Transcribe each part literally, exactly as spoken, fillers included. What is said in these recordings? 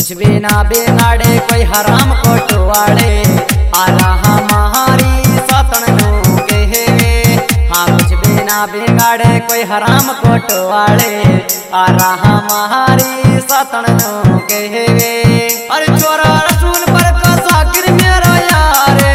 कुछ भी ना बिगाड़े कोई हराम कोटवाड़े आ रहा महारी सतन नु कहवे। हाँ कुछ भी ना बिगाड़े कोई हराम कोटवाड़े आ रहा महारी सतन नु कहवे। अरे चोरा रसूल पर का साकिर मेरा यारे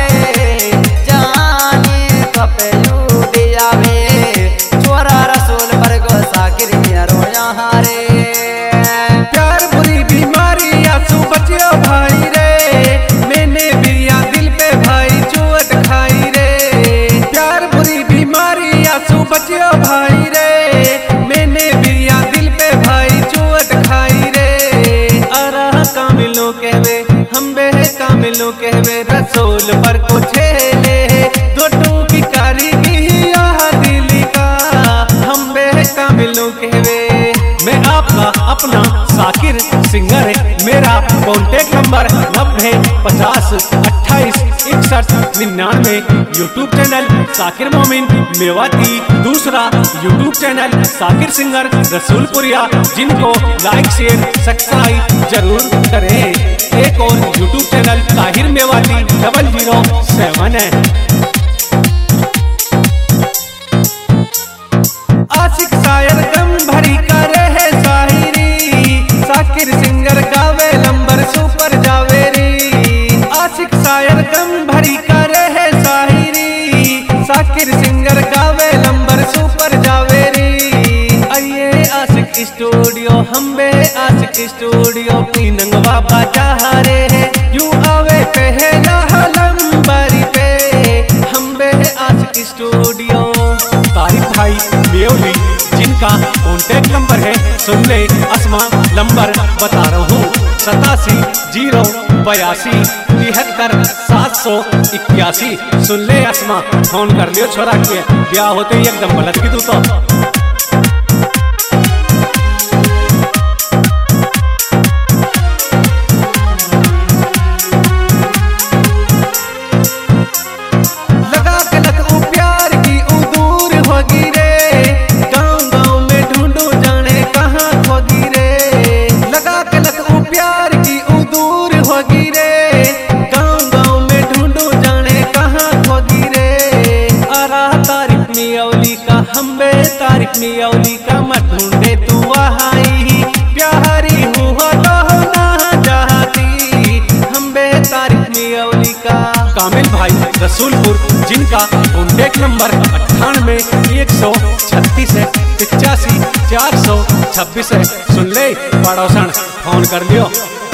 जाने कपलू दियावे। चोरा रसूल पर को साकिर मेरो यारे प्यार बुरी बीमारी आंसू बचियो भाई रे मैंने बिया दिल पे भाई चोट खाई रे। प्यार बुरी बीमारी आंसू बचियो भाई रे मैंने बिया दिल पे भाई चोट खाई रे। अरा कामिलो कहवे हम बे कामिलो कहवे रसूल पर को छेले दो टूकी कारी की यह दिल का हम बे कामिलो कहवे। मैं आपका अपना साकिर सिंगर है। मेरा कॉन्टेक्ट नंबर नब्बे पचास अट्ठाईस इकसठ निन्यानवे। YouTube channel Sakir Momin Mewati. दूसरा YouTube channel Sakir singer Rasulpuriya, जिनको लाइक शेयर सब्सक्राइब जरूर करें। एक और YouTube channel Tahir Mewati double zero seven है। आशिक शायर गम भरी करे है शायरी साकिर सिंगर गावे लंबर सुपर जावेरी। आशिक शायर गम भरी करे है शायरी साकिर सिंगर गावे लंबर सुपर जावेरी। आइए आशिक स्टूडियो हम बे आशिक स्टूडियो की नंगवा बाजा रे यू आवे पहला लंबर पे हम बे आशिक स्टूडियो। तारिक भाई मेवली, जिनका कॉन्टेक्ट नंबर है सुन ले असमा नंबर बता रहा हूँ सतासी जीरो बयासी तिहत्तर सात सौ इक्यासी। सुन ले असमा, फोन कर लियो छोरा के ब्याह होते ही एकदम गलत की तू तो। हम बे तारिक मियावली का मत ढूंढे तू वहाई प्यारी हुआ तो ना चाहती। हम बे तारिक मियावली का कामिल भाई रसूलपुर, जिनका कॉन्टेक्ट नंबर अट्ठानवे एक सौ छत्तीस है पिचासी चार सौ छब्बीस है। सुन ले पड़ोसन, फोन कर लियो।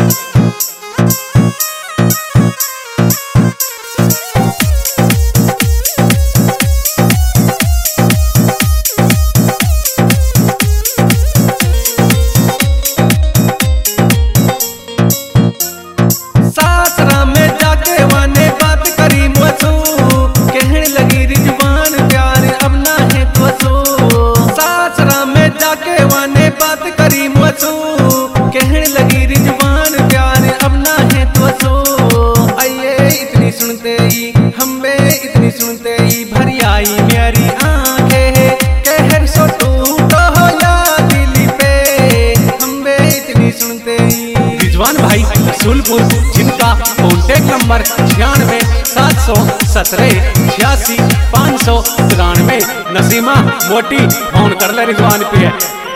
कहने लगी रिजवान प्यार अब ना है तो सो। आइए इतनी सुनते ही हम बे इतनी सुनते ही भरी आई मेरी आंखें कहर सो टूटो या दिल पे हम बे इतनी सुनते ही। रिजवान भाई रसूलपुर, जिनका कॉन्टेक्ट नंबर छियानवे सात सौ सत्रह छियासी पाँच सौ तिरानवे। नसीमा मोटी, फोन कर ले रिजवान पे।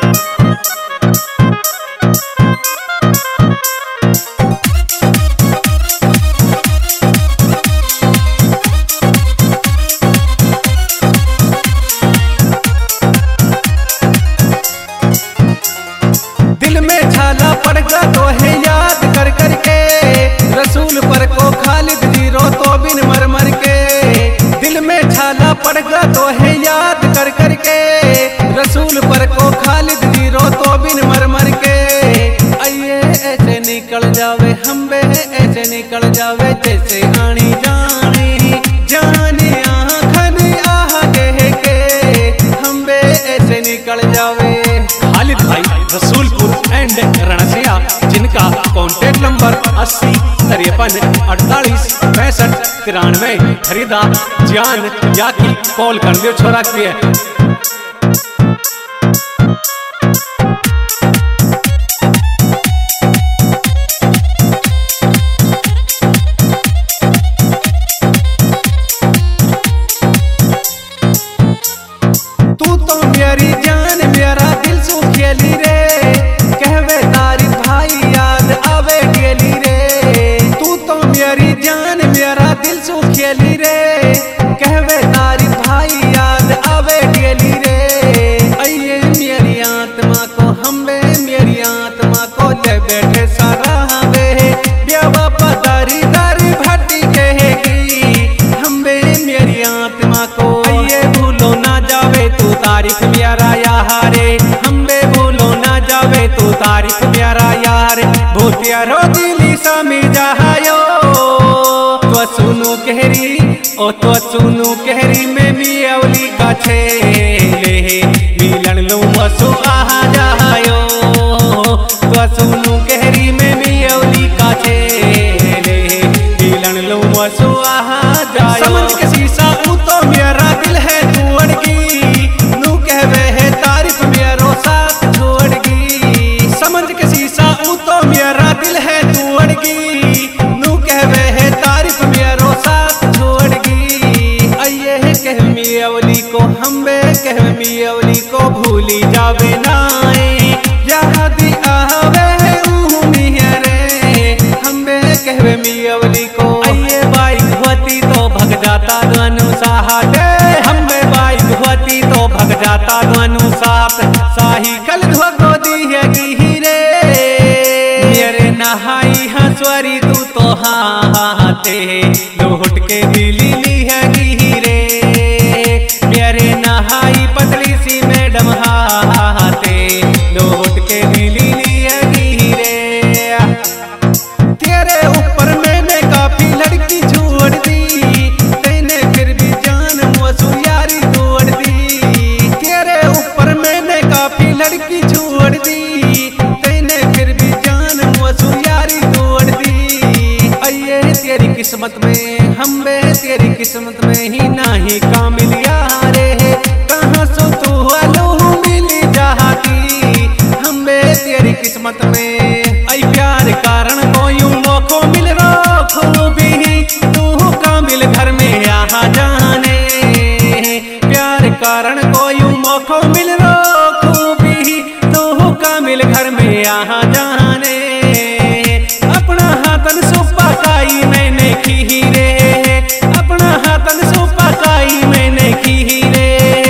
दिल में छाला पड़ गया तो है याद कर कर के रसूल पर को खालिद जीरो तो बिन मर मर के। दिल में छाला पड़ गया तो है याद कर कर के रसूल पर को खालिद जीरो तो बिन मर मर के। आइए ऐसे निकल जावे हम बे ऐसे निकल जावे जैसे आनी जानी जानी आँखन आह कह के हम बे ऐसे निकल जावे। खालिद भाई रसूलपुर एंड रणसिया, जिनका कॉन्टेक्ट नंबर अस्सी तिरपन अड़तालीस पैंसठ तिरानवे। खरीदा जान या की कॉल कर लियो छोरा के। आत्मा को ले बैठे सराहवे ब्यावा पदारी दारी भट्टी कहेगी हम्बे मेरी आत्मा को ये भूलो ना जावे तू तारीफ प्यारा यारे हम्बे भूलो ना जावे तू तारीफ प्यारा यार भूतियारो दिली समी जहायो तो सुनु कहरी ओ तो सुनु कहरी में मियावली का छेले मिलन लो वसु आहा जायो तो सुनु कहरी में मियावली का छेले मिलन लो वसु आहा जायो समझ के शीशा ऊ तो मेरा दिल है तू अड़गी नू कहवे है तारीफ मेरो साथ छोड़गी समझ के शीशा ऊ तो मेरा दिल है तू अड़गी नू कहवे है तारीफ मेरो साथ छोड़गी आइए कह मियावली को हम्बे कह मियावली को भूली जावे नाए याद आवे ऊ मिहरे हम्बे कहवे मियावली को आइए बाई भगवती तो भग जाता दोनों साथ हम्बे बाई भगवती तो भग जाता दोनों साथ साही कल भगवती है गिरे मेरे नहाई हंसवरी तू तो हाथे लौट के दिली ली है गिरे मेरे नहाई पतली सी मैडम हाथे लौट के दिली ली है गिरे तेरे ऊपर मैंने काफी लड़की छोड़ दी तेने फिर भी जान मुझसे यारी तोड़ दी तेरे ऊपर मैंने काफी लड़की छोड़ दी तेने फिर भी जान मुझसे यारी तोड़ दी आइए तेरी किस्मत में हम्बे तेरी किस्मत में ही नहीं कामिल यारे कहाँ सो तू आलू मिली जाती हम्बे तेरी किस्मत में आई प्यार कारण कोई मौको मिल रो भी तू कामिल घर में यहाँ जाने प्यार कारण कोई मौको मिल रो भी तू कामिल घर में यहाँ जाने अपना हाथन सुपा काई मैंने खीरे अपना हाथन सुपा काई मैंने खीरे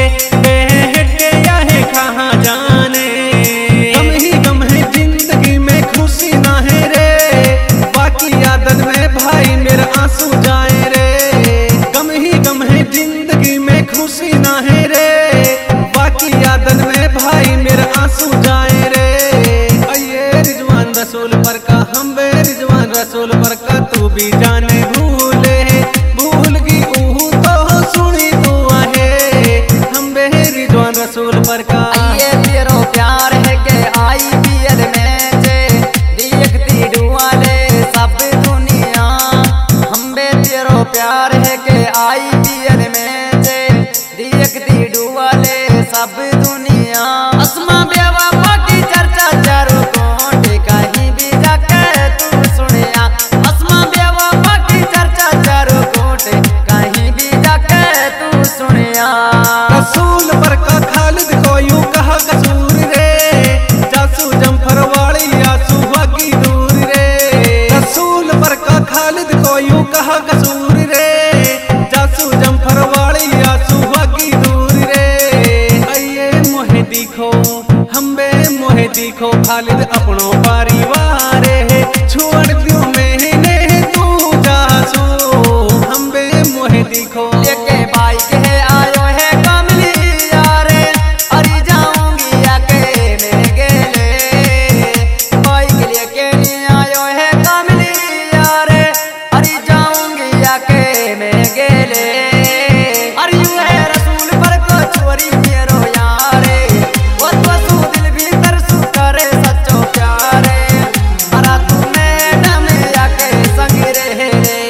बेटे याहे कहाँ जाने गम ही गम है जिंदगी में खुशी ना है रे बाकी आदत में भाई मेरा आंसू जाए रे गम ही गम है जिंदगी में खुशी ना है रे बाकी आदत में भाई मेरा आंसू जाए रे आइए रिजवान रसूल पर का हम बे रिजवान रसूल पर का तू भी जाने भूले भूल की ऊ तो सुनी तू आहे हम बे रिजवान रसूल पर का ये तेरो प्यार है के आई पीएल में जे देखती डुआले सब दुनिया हम्बे तेरो प्यार है के आई पीएल में जे देखती डुआले सब दुनिया असमा बेवा की चर्चा चारों कोटे कहीं भी जाके तू सुनिया असमा बेवा की चर्चा चारों कोटे कहीं भी जाके तू सुनिया रसूल पर का खालिद को यूं कहा कसूर रे जासू जंफर वाली आसू बाकी दूर रे रसूल पर का खालिद को यूं कहा कसूर रे जासू जंफर वाली आसू बाकी दूर रे आइए मोहे दिखो हम्बे मोहे दिखो खालिद अपनो परिवार है छोड़ दियो मैंने तू जासू हम्बे मोहे दिखो लेके बाइक है आयो है कमली यारे अरे जाऊंगी आके मेरे गेले बाइक लेके नहीं आयो है कमली यारे अरे जाऊंगी आके मेरे गेले अरे यू है रसूल पर को चोरी मेरो यारे वो तो सू दिल भीतर सू करे सच्चो प्यारे अरा तू मैडम आके संग रे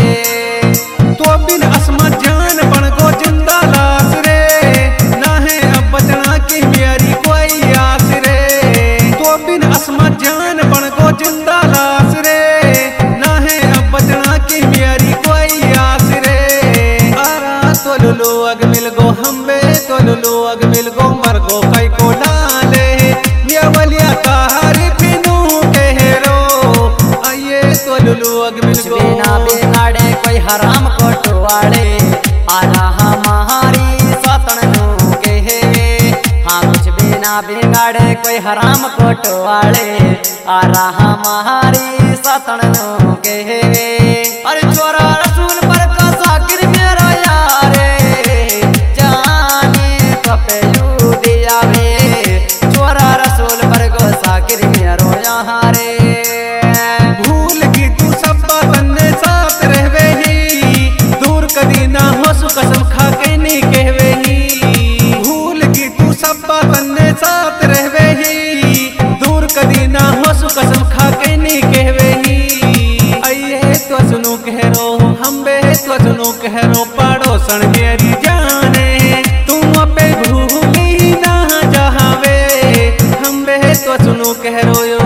तो बिन असमा जान बन को जिंदा लाश रे ना है अब बचना की मेरी कोई आस रे तो बिन असमा जान बन को जिंदा लाश रे ना है अब बचना की मेरी कोई आस रे आरा तो लुलु अग मिल गो हम्बे तो लुलु अग मिल गो मर गो कई को डाले ये वलिया तारी फिनू कहरो आइए तो लुलु अग मिल गो बिना बिगाड़े कोई हराम कोटवाड़े आला हमारी सतन नू के हाँ कुछ बिना बिना बिगाड़े कोई हराम कोटवाड़े आ रहा हमारी सतन के अरे छोरा रसूल पर कसा गिर मेरा यारे जाने कपे यू दिया वे छोरा रसूल पर कसा गिर मेरो यारे भूल की तू सब तन्ने साथ रहवे ही दूर कदी ना हो सु कसम खा के नहीं कहवे ही भूल की तू सब तन्ने साथ रहवे ही दूर कदी ना हो सु कसम खा के नहीं कहवे ही आइए तो सुनो कह रो हम बे तो सुनो कह रो पड़ोसन मेरी जाने तुम पे भूली ना जहावे हम बे तो सुनो कह रो यो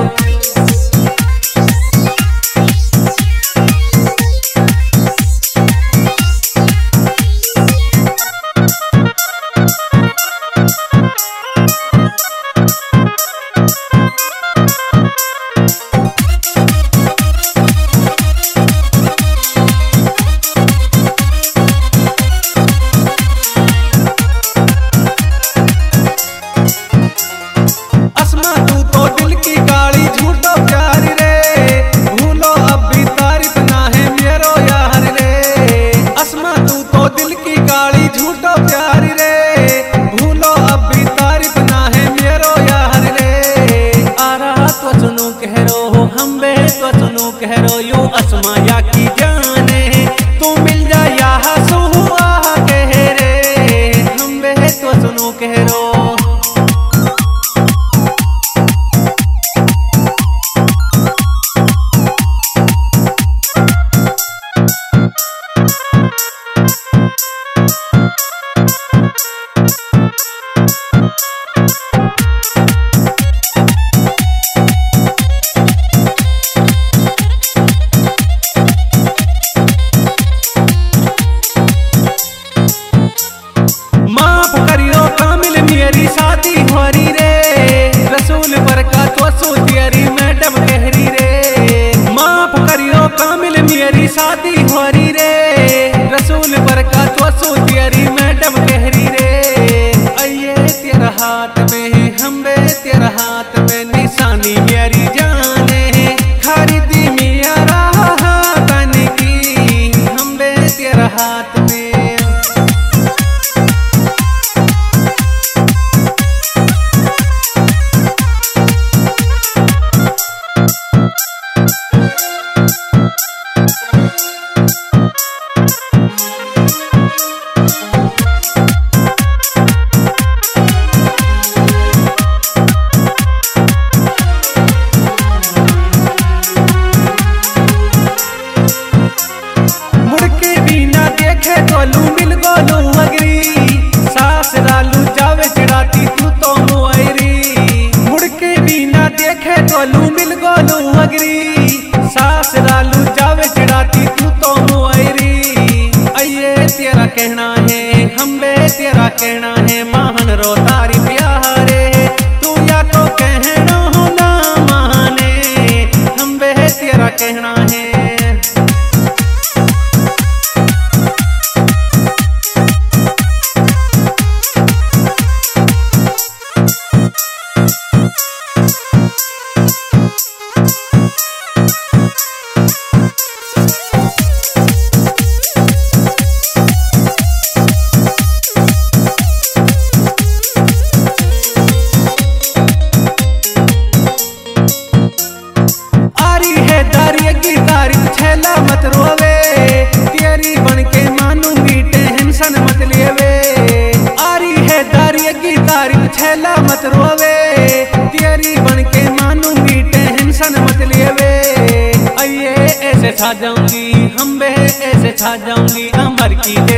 कह रो यू असमाया की जाने तू मिल जा यहाँ सुहा कह रे हम बे तो सुनो कह रो शादी हो रही रे रसूल पर का तो सोतियरी मैडम कह रही रे आइए तेरा हाथ में हम बे तेरा हाथ में निशानी मेरी जाने खरीदी मेरा तन की हम बे तेरा हाथ में गोलू मिल गोलू अगरी सास रालू जावे चिड़ाती तू तो मुआरी मुड़के बिना देखे गोलू मिल गोलू अगरी सास रालू जावे चिड़ाती तू तो मुआरी आइए तेरा कहना है हम बे तेरा कहना है महान रो तारी प्यारे तू या तो कहना हो ना माने हम बे तेरा कहना है मत रोवे तेरी बन के मानूंगी टेंशन मत लेवे आरी है दारी की तारीफ छैला मत रोवे तेरी बन के मानूंगी टेंशन मत लेवे आइए ऐसे छा जाऊंगी हम बे ऐसे छा जाऊंगी अमर की